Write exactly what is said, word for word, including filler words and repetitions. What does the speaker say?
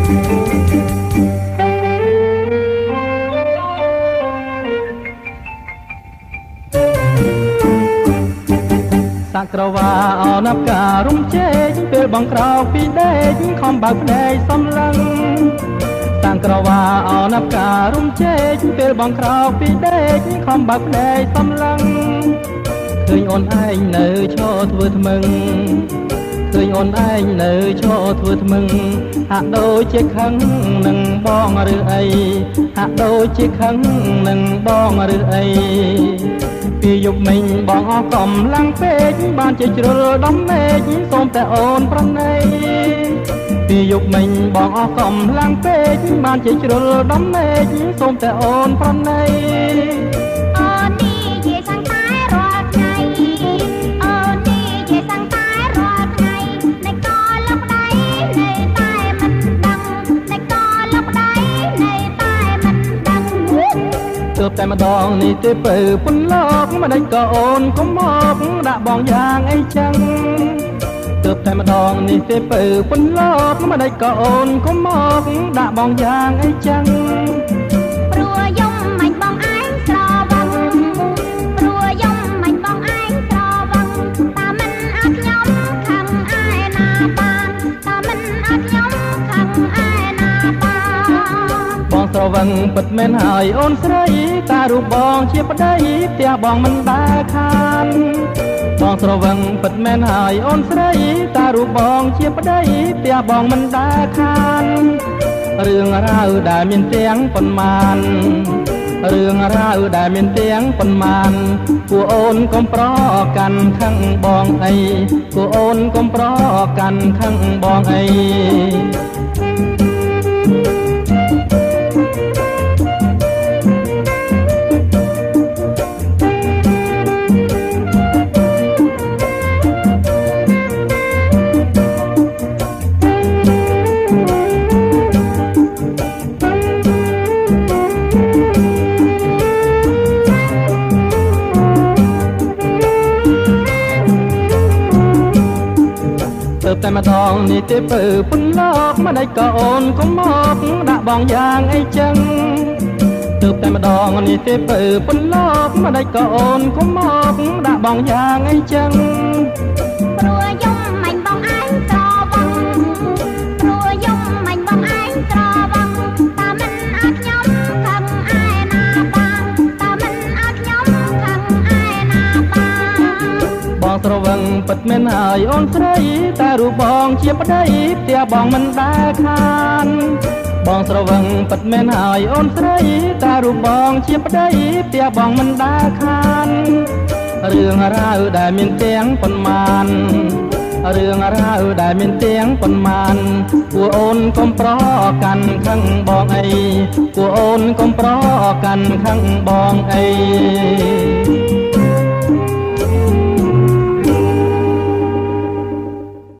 សាក្រវាអណាប់ការរំជែកពេលបងក្រោកពីដេកខំបើកភ្នែកសំឡឹងសាក្រវាអណាប់ការរំជែកពេលបងក្រោកពីដេកខំបើកភ្នែកសំឡឹងឃើញអូនឯងនៅឈរធ្វើថ្មឹងឃើញអូនឯងនៅឈរធ្វើថ្មឹងហាក់ដូចជាខឹងនឹងបងឬអីហាក់ដូចជាខឹងនឹងបងឬអីពីយប់មិញបងអស់កំឡាំងពេកបានជាជ្រុលដំណេកសូមតែអូនប្រណីពីយប់មិញបងអស់កំឡាំងពេកបានជាជ្រុលដំណេកសូមតែអូនប្រណីអូននេះជាសង្តែរាល់ថ្ងៃអូននេះជាសង្តែរាល់ថ្ងៃនៃកលុកដៃនៅតែមិនដឹងនៃកលុកដៃនៅតែមិនដឹងទើបតែម្ដងនេះទេពៅពន្លកមិនដេញក៏អូនកុំមកដាក់បងយ៉ាងអីចឹងទើបតែម្ដងនេះទេពៅពន្លកមិនដេញក៏អូនកុំមកដាក់បងយ៉ាងអីចឹងព្រោះយំមិនបងឯងស្រវឹងព្រោះយំមិនបងឯងស្រវឹងតាមិនអត់ខ្ញុំខឹងឯណាបានតាមិនអត់ខ្ញុំខឹងឯណាបានបងស្រវឹងពិតមែនហើយអូនស្រីតារូបបងជាប្តីផ្ទះបងមិនដែលខានបងស្រវឹងពិតមែនហើយអូនស្រីតារូបបងជាប្តីផ្ទះបងមិនដែលខានរឿងរ៉ាវដែលមានទាំងប៉ុន្មានរឿងរ៉ាវដែលមានទាំងប៉ុន្មានគួរអូនកុំប្រកាន់ខឹងបងអីគួរអូនកុំប្រកាន់ខឹងបងអីតែម្ដងនេះទេពៅពន្លកមិនដេចក៏អូនកុំមកដាក់បងយ៉ាងអីចឹងទើបតែម្ដងនេះទេពៅពន្លកមិនដេចក៏អូនកុំមកដាក់បងយ៉ាងអីចឹងព្រោះយំមិនបងឯងស្រវឹងព្រោះយំមិនបងឯងស្រវឹងតាមិនអត់ខ្ញុំខឹងឯណាបានតាមិនអត់ខ្ញុំខឹងឯណាបានបងស្រវឹងពិតមែនហើយអូនស្រីតែរូបបងជាប្តីផ្ទះបងមិនដែលខានបងស្រវឹងពិតមែនហើយអូនស្រីតែរូបបងជាប្តីផ្ទះបងមិនដែលខានរឿងរ៉ាវដែលមានទាំងប៉ុន្មានរឿងរ៉ាវដែលមានទាំងប៉ុន្មានគួរអូនកុំប្រកាន់ខឹងបងអីគួរអូនកុំប្រកាន់ខឹងបងអី